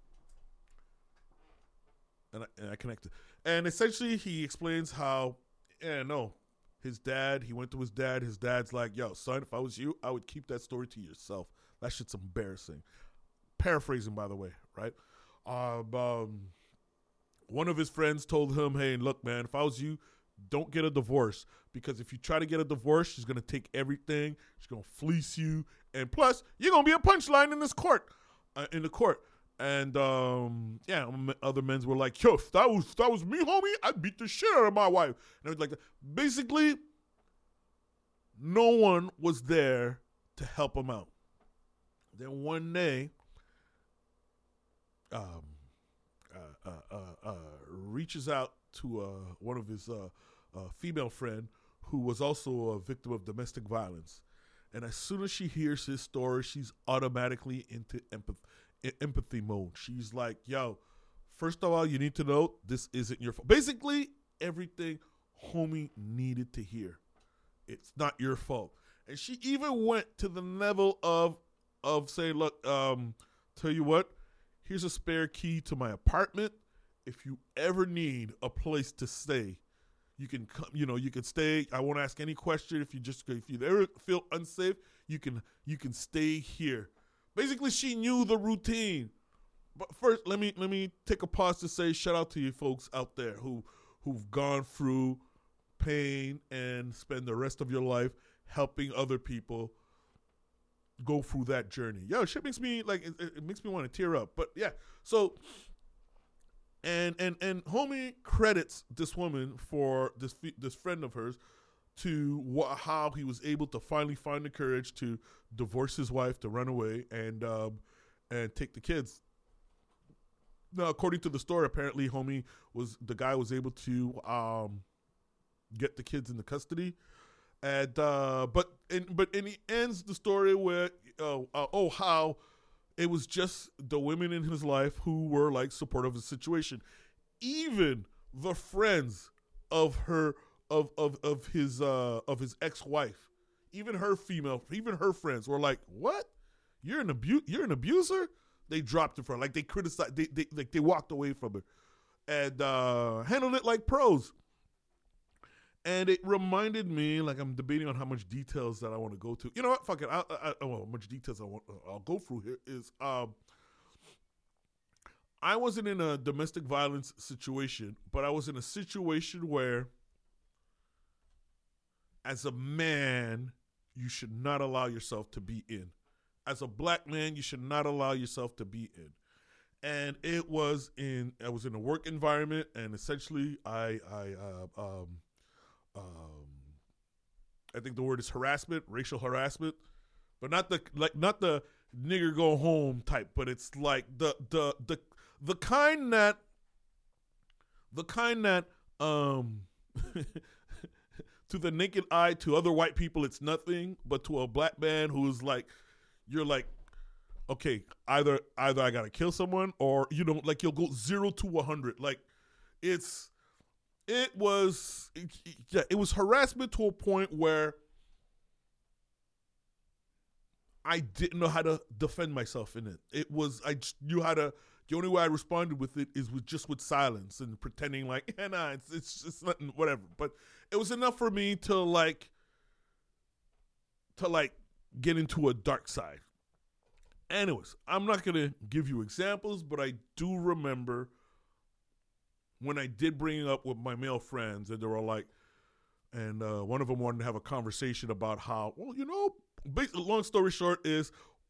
And I, and I connected. And essentially, he explains how, yeah, no, his dad. He went to his dad. His dad's like, "Yo, son, if I was you, I would keep that story to yourself. That shit's embarrassing." Paraphrasing, by the way, right? Um, um, one of his friends told him, "Hey, look, man, if I was you, don't get a divorce, because if you try to get a divorce, she's going to take everything. She's going to fleece you. And plus, you're going to be a punchline in this court, uh, in the court." And, um, yeah, other men were like, "Yo, if that was, if that was me, homie, I'd beat the shit out of my wife." And it was like that. Basically, no one was there to help him out. Then one day, Um, uh, uh, uh, uh, reaches out to uh, one of his uh, uh, female friend who was also a victim of domestic violence. And as soon as she hears his story, she's automatically into empath- empathy mode. She's like, "Yo, first of all, you need to know this isn't your fault." Basically, everything homie needed to hear. It's not your fault. And she even went to the level of, of saying, "Look, um, tell you what, here's a spare key to my apartment. If you ever need a place to stay, you can come, you know, you can stay. I won't ask any question. If you just, if you ever feel unsafe, you can, you can stay here." Basically, she knew the routine. But first, let me, let me take a pause to say shout out to you folks out there who, who've gone through pain and spend the rest of your life helping other people go through that journey. Yo, shit makes me like it, it makes me want to tear up. But yeah, so and and and homie credits this woman for this this friend of hers to wh- how he was able to finally find the courage to divorce his wife, to run away, and um, and take the kids. Now, according to the story, apparently, homie was the guy was able to um, get the kids into custody, and uh, but and but and he ends the story with uh, uh, oh how it was just the women in his life who were like supportive of the situation, even the friends of her of of of his uh, of his ex-wife, even her female, even her friends were like, what? You're an abu- You're an abuser. They dropped it for her. Like they criticized, they, they like they walked away from her, and uh, handled it like pros. And it reminded me, like I'm debating on how much details that I want to go to. You know what? Fuck it. I, I, I, well, how much details I want, I'll go through here is um, I wasn't in a domestic violence situation, but I was in a situation where, as a man, you should not allow yourself to be in. As a black man, you should not allow yourself to be in. And it was in, I was in a work environment, and essentially I, I, uh, um, um, I think the word is harassment, racial harassment, but not the, like, not the nigger go home type, but it's like the, the, the, the kind that, the kind that, um, to the naked eye, to other white people, it's nothing, but to a black man who's like, you're like, okay, either either I gotta kill someone, or you know, like you'll go zero to a hundred. Like it's, it was, it, yeah, it was harassment to a point where I didn't know how to defend myself in it. It was, I just knew how to. The only way I responded with it is with just with silence and pretending like, yeah, nah, it's it's it's nothing, whatever. But it was enough for me to like, to like. get into a dark side. Anyways, I'm not going to give you examples, but I do remember when I did bring it up with my male friends, and they were like, and uh, one of them wanted to have a conversation about how, well, you know, basically, long story short is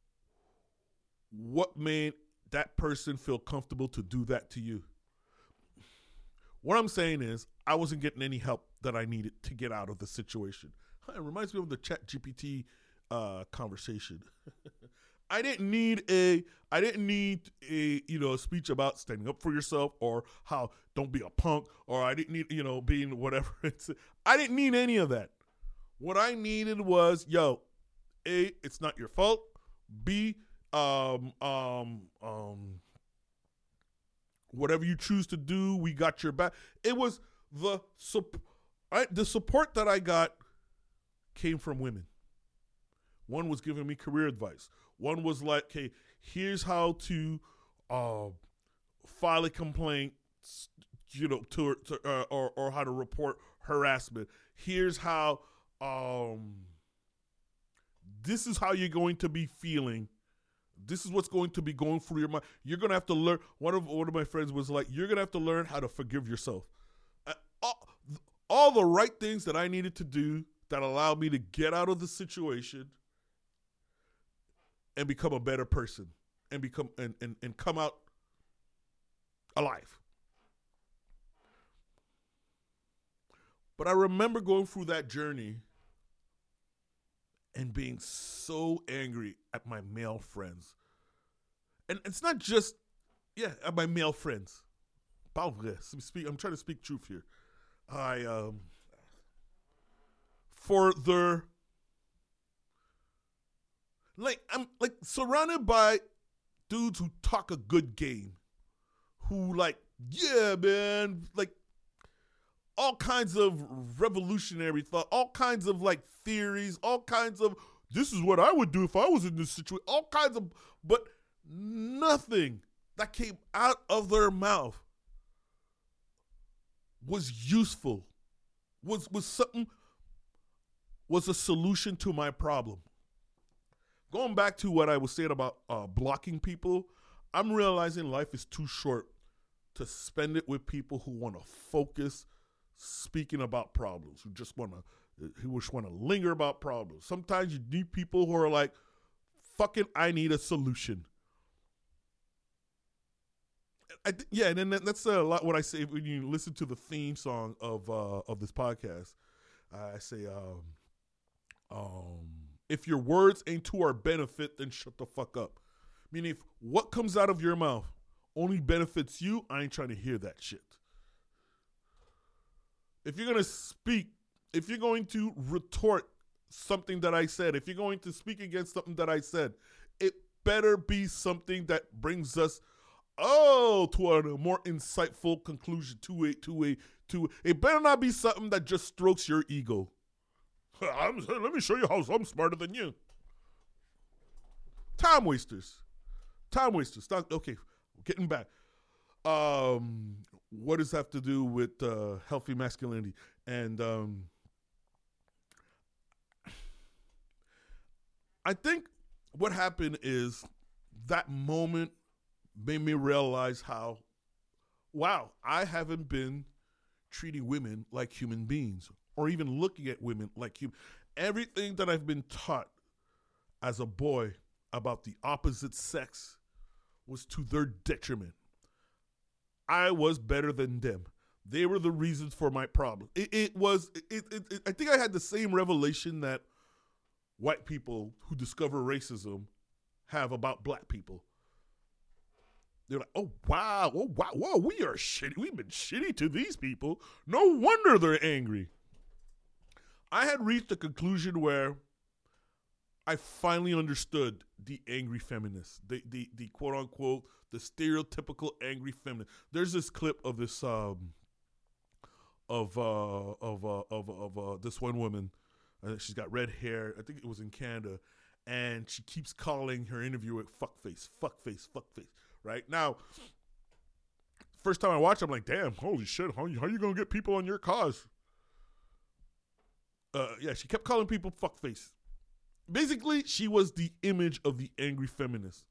what made that person feel comfortable to do that to you. What I'm saying is I wasn't getting any help that I needed to get out of the situation. It reminds me of the Chat G P T Uh, conversation. I didn't need a, I didn't need a, you know, a speech about standing up for yourself or how don't be a punk, or I didn't need, you know, being whatever. It's, I didn't need any of that. What I needed was, yo, A, it's not your fault. B, um, um, um, whatever you choose to do, we got your back. It was the, sup- I, the support that I got came from women. One was giving me career advice. One was like, hey, here's how to uh, file a complaint, you know, to, to uh, or or how to report harassment. Here's how. Um, this is how you're going to be feeling. This is what's going to be going through your mind. You're gonna have to learn. One of one of my friends was like, you're gonna have to learn how to forgive yourself. Uh, all, all the right things that I needed to do that allowed me to get out of the situation and become a better person and become and, and, and come out alive. But I remember going through that journey and being so angry at my male friends. And it's not just, yeah, at my male friends. I'm trying to speak truth here. I, um, for their, like, I'm like surrounded by dudes who talk a good game, who like, yeah, man, like all kinds of revolutionary thought, all kinds of like theories, all kinds of, this is what I would do if I was in this situation, all kinds of, but nothing that came out of their mouth was useful, was was something, was a solution to my problem. Going back to what I was saying about uh, blocking people, I'm realizing life is too short to spend it with people who want to focus speaking about problems, who just want to, who just want to linger about problems. Sometimes you need people who are like, fucking, I need a solution. I th- yeah, and then that's a lot what I say when you listen to the theme song of uh, of this podcast. I say, um, um, if your words ain't to our benefit, then shut the fuck up. Meaning, if what comes out of your mouth only benefits you, I ain't trying to hear that shit. If you're going to speak, if you're going to retort something that I said, if you're going to speak against something that I said, it better be something that brings us, oh, to a more insightful conclusion, to a, to a, to a, it better not be something that just strokes your ego. I'm, let me show you how I'm smarter than you. Time wasters. Time wasters. Stop, okay, getting back. Um, what does that have to do with uh, healthy masculinity? And um, I think what happened is that moment made me realize how, wow, I haven't been treating women like human beings or even looking at women like human. Everything that I've been taught as a boy about the opposite sex was to their detriment. I was better than them. They were the reasons for my problem. It, it was, it, it, it, I think I had the same revelation that white people who discover racism have about black people. They're like, oh, wow, oh, wow, whoa, we are shitty. We've been shitty to these people. No wonder they're angry. I had reached a conclusion where I finally understood the angry feminist, the, the, the quote unquote, the stereotypical angry feminist. There's this clip of this, um, of, uh, of, uh, of, of, uh, this one woman. Uh, she's got red hair. I think it was in Canada. And she keeps calling her interviewer fuckface, fuckface, fuckface. Right now, first time I watched it, I'm like, damn, holy shit, how, how are you going to get people on your cause? Uh, yeah, she kept calling people fuckface. Basically, she was the image of the angry feminist.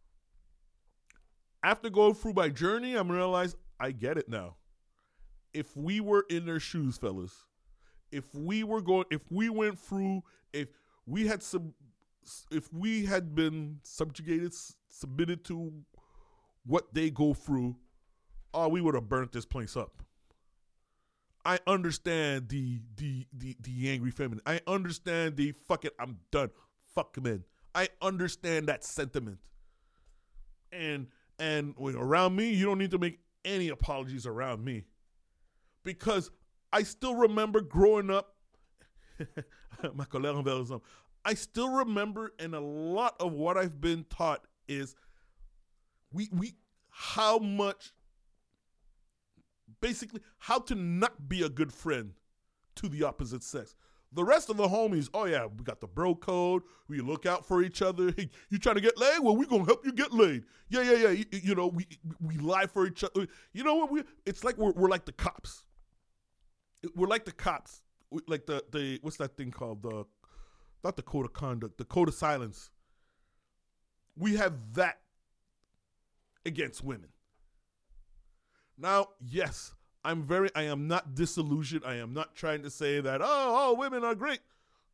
After going through my journey, I'm realized I get it now. If we were in their shoes, fellas, if we were going, if we went through, if we had some, if we had been subjugated, submitted to what they go through, oh, we would have burnt this place up. I understand the the the the angry feminine. I understand the fuck it, I'm done. Fuck men. I understand that sentiment. And and when around me, you don't need to make any apologies around me. Because I still remember growing up, my collègue envers les hommes. I still remember, and a lot of what I've been taught is we we how much basically how to not be a good friend to the opposite sex. The rest of the homies, oh yeah, we got the bro code. We look out for each other. Hey, you trying to get laid? Well, we gonna help you get laid. Yeah, yeah, yeah. You, you know, we we lie for each other. You know what? We it's like we're we're like the cops. We're like the cops. We, like the the what's that thing called? The not the code of conduct. The code of silence. We have that against women. Now, yes, I'm very, I am not disillusioned. I am not trying to say that, oh, all women are great,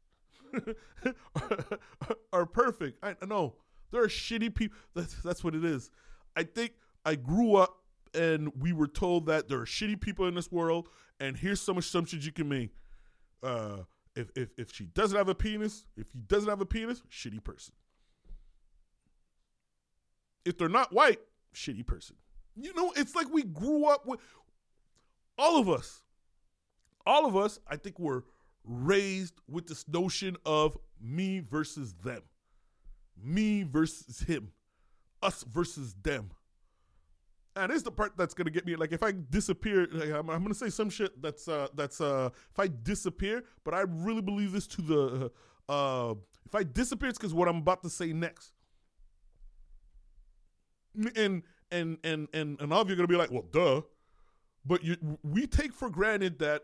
are perfect. I know there are shitty people. That's, that's what it is. I think I grew up and we were told that there are shitty people in this world, and here's some assumptions you can make. Uh, if, if, if she doesn't have a penis, if he doesn't have a penis, shitty person. If they're not white, shitty person. You know, it's like we grew up with, all of us, all of us, I think were raised with this notion of me versus them. Me versus him. Us versus them. And this is the part that's going to get me, like if I disappear, like, I'm, I'm going to say some shit that's, uh, that's uh, if I disappear, but I really believe this to the, uh, uh, if I disappear, it's because what I'm about to say next. And, And and and and all of you are gonna be like, well, duh. But you, we take for granted that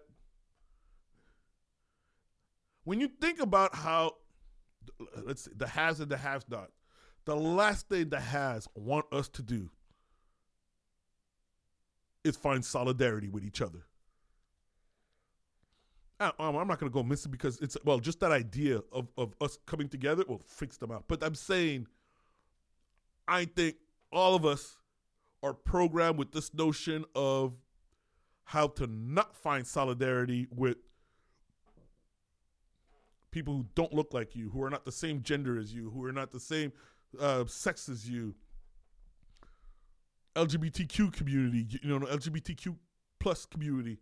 when you think about how, let's say, the has and the have not, the last thing the has want us to do is find solidarity with each other. I, um, I'm not going to go missing because it's, well, just that idea of, of us coming together will freaks them out. But I'm saying, I think all of us are programmed with this notion of how to not find solidarity with people who don't look like you, who are not the same gender as you, who are not the same uh, sex as you. L G B T Q community, you know, L G B T Q plus community.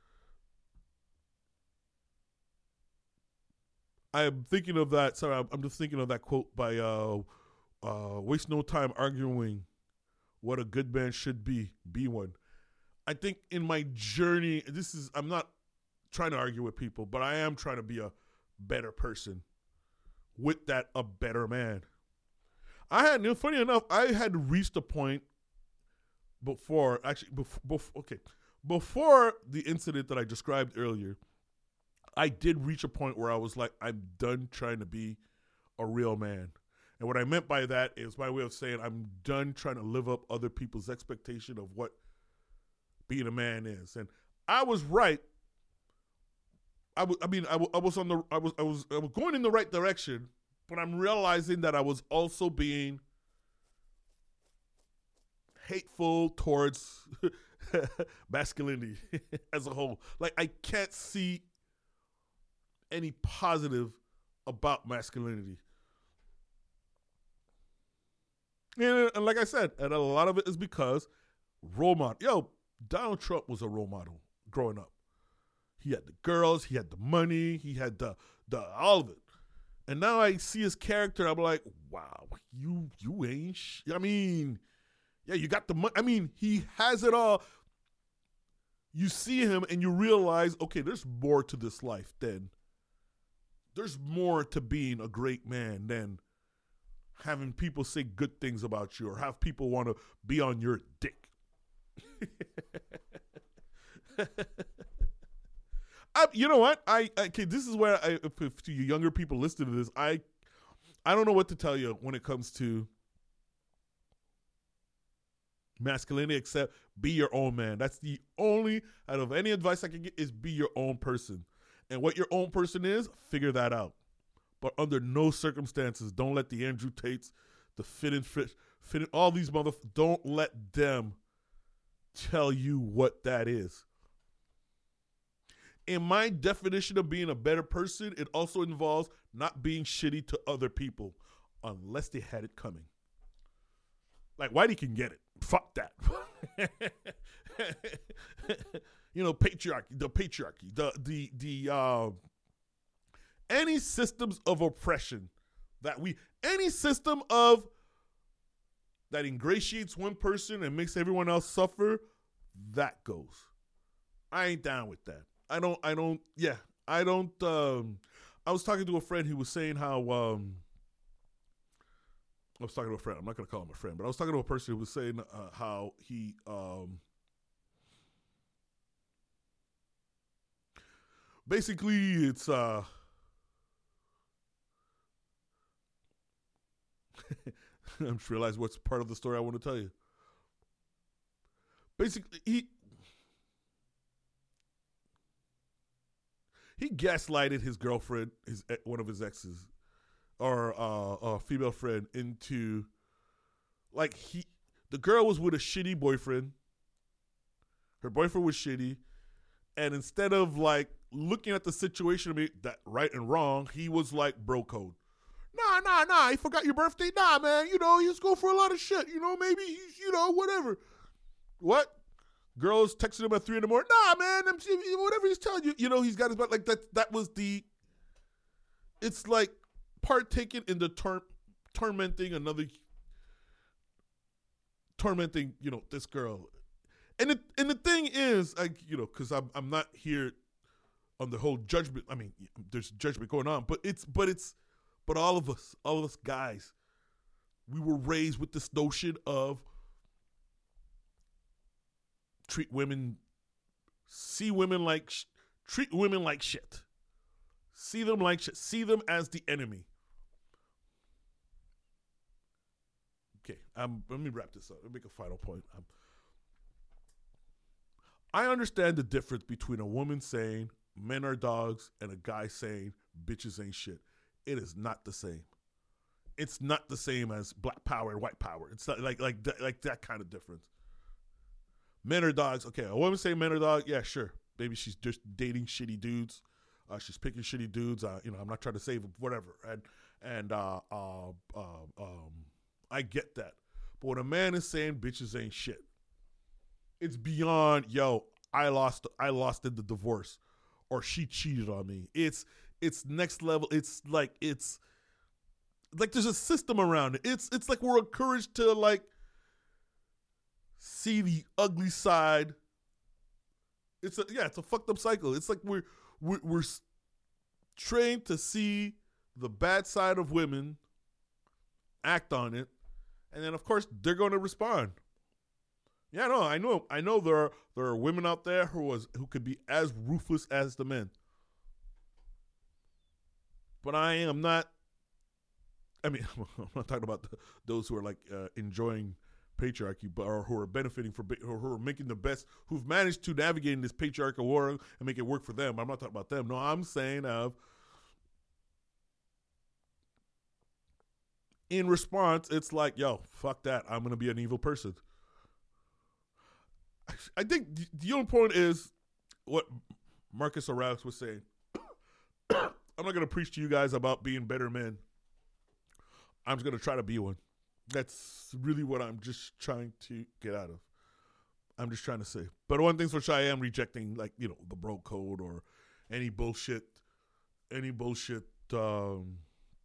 I am thinking of that. Sorry, I'm just thinking of that quote by uh, uh, "Waste no time arguing what a good man should be. Be one." I think in my journey, this is I'm not trying to argue with people, but I am trying to be a better person. With that, a better man. I had, you know, funny enough, I had reached a point before, actually, before, before okay, before the incident that I described earlier. I did reach a point where I was like, I'm done trying to be a real man. And what I meant by that is my way of saying I'm done trying to live up other people's expectation of what being a man is. And I was right. I, w- I mean, I, w- I was on the, I was, I was, I was going in the right direction, but I'm realizing that I was also being hateful towards masculinity as a whole. Like, I can't see any positive about masculinity. And, and like I said, and a lot of it is because role model. Yo, Donald Trump was a role model growing up. He had the girls, he had the money, he had the the all of it. And now I see his character, I'm like, wow, you you ain't sh-. I mean, yeah, you got the money. I mean, he has it all. You see him and you realize, okay, there's more to this life than There's more to being a great man than having people say good things about you or have people want to be on your dick. I, you know what? I okay. This is where I, if, if to you younger people listening to this, I, I don't know what to tell you when it comes to masculinity, except be your own man. That's the only out of any advice I can get is be your own person. And what your own person is, figure that out. But under no circumstances, don't let the Andrew Tates, the fit and fit, fit in, all these motherfuckers, don't let them tell you what that is. In my definition of being a better person, it also involves not being shitty to other people unless they had it coming. Like, Whitey can get it. Fuck that. You know, patriarchy, the patriarchy, the, the, the, uh, any systems of oppression that we, any system of, that ingratiates one person and makes everyone else suffer, that goes. I ain't down with that. I don't, I don't, yeah, I don't, um, I was talking to a friend who was saying how, um, I was talking to a friend, I'm not going to call him a friend, but I was talking to a person who was saying uh, how he, um, basically it's, uh, I just realized what's part of the story I want to tell you. Basically, he, He gaslighted his girlfriend, his one of his exes, or uh, a female friend into, like he, the girl was with a shitty boyfriend. Her boyfriend was shitty, and instead of like looking at the situation to be that right and wrong, he was like bro code. Nah, nah, nah. He forgot your birthday. Nah, man. You know, he's going for a lot of shit. You know, maybe he's, you know, whatever. What? Girls texting him at three in the morning. Nah, man, I'm, whatever he's telling you, you know, he's got his butt. Like that. That was the. It's like partaking in the tor- tormenting another, tormenting, you know, this girl, and it and the thing is, like, you know, because I'm I'm not here on the whole judgment. I mean, there's judgment going on, but it's but it's but all of us, all of us guys, we were raised with this notion of. Treat women, see women like, sh- treat women like shit. See them like shit. See them as the enemy. Okay, um, let me wrap this up. Let me make a final point. Um, I understand the difference between a woman saying, men are dogs and a guy saying bitches ain't shit. It is not the same. It's not the same as black power and white power. It's not like like that, like that kind of difference. Men are dogs. Okay, a woman say men are dogs. Yeah, sure. Maybe she's just dating shitty dudes. Uh, she's picking shitty dudes. Uh, you know, I'm not trying to save them, whatever. And and uh, uh, uh, um, I get that. But when a man is saying bitches ain't shit, it's beyond, yo, I lost I lost in the divorce, or she cheated on me. It's it's next level. It's like it's like there's a system around it. It's it's like we're encouraged to like see the ugly side. It's a yeah, it's a fucked up cycle. It's like we're we're, we're trained to see the bad side of women, act on it, and then of course they're going to respond. Yeah, no, I know, I know there are there are women out there who was who could be as ruthless as the men, but I am not. I mean, I'm not talking about the, those who are like uh, enjoying patriarchy, but or who are benefiting for, or who are making the best, who've managed to navigate in this patriarchal world and make it work for them. I'm not talking about them. No, I'm saying of. In response, it's like, yo, fuck that. I'm gonna be an evil person. I think the only point is what Marcus Aurelius was saying. I'm not going to preach to you guys about being better men. I'm just going to try to be one. That's really what I'm just trying to get out of. I'm just trying to say. But one thing's for sure, I am rejecting, like, you know, the bro code or any bullshit, any bullshit, um,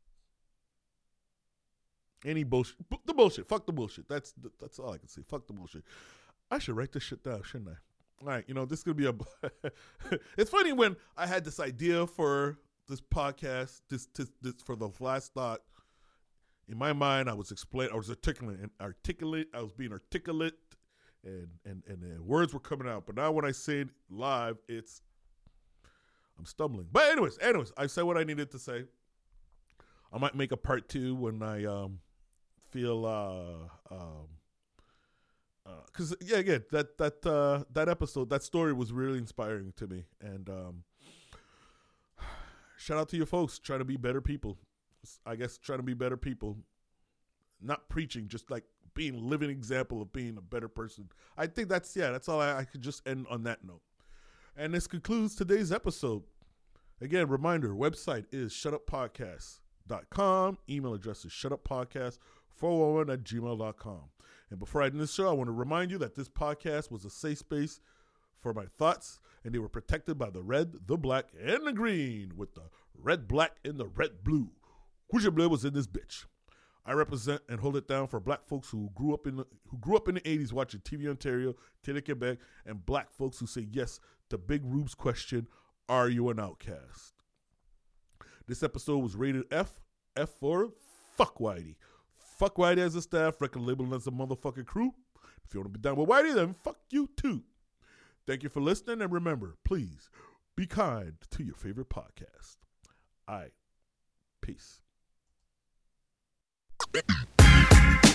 any bullshit, the bullshit. Fuck the bullshit. That's that's all I can say. Fuck the bullshit. I should write this shit down, shouldn't I? All right, you know, this is going to be a... It's funny when I had this idea for this podcast, this, this, this for the last thought. In my mind, I was explain, I was articulate, and articulate. I was being articulate, and, and, and the words were coming out. But now when I say it live, it's... I'm stumbling. But anyways, anyways, I said what I needed to say. I might make a part two when I um, feel... Uh, um, Because uh, yeah, again, that that uh, that episode, that story was really inspiring to me, and um, shout out to you folks trying to be better people. I guess trying to be better people, not preaching, just like being a living example of being a better person. I think that's yeah, that's all. I, I could just end on that note, and this concludes today's episode. Again, reminder: website is shut up podcast dot com. Email address is shutuppodcast four one one at gmail dot com. And before I end this show, I want to remind you that this podcast was a safe space for my thoughts, and they were protected by the red, the black, and the green, with the red, black, and the red, blue. Who's your blood was in this bitch. I represent and hold it down for black folks who grew up in the, who grew up in the eighties watching T V Ontario, Télé Québec, and black folks who say yes to Big Rube's question, are you an outcast? This episode was rated F, F for fuck Whitey. Fuck Whitey as a staff, record label as a motherfucking crew. If you want to be down with Whitey, then fuck you too. Thank you for listening, and remember, please be kind to your favorite podcast. All right. Peace.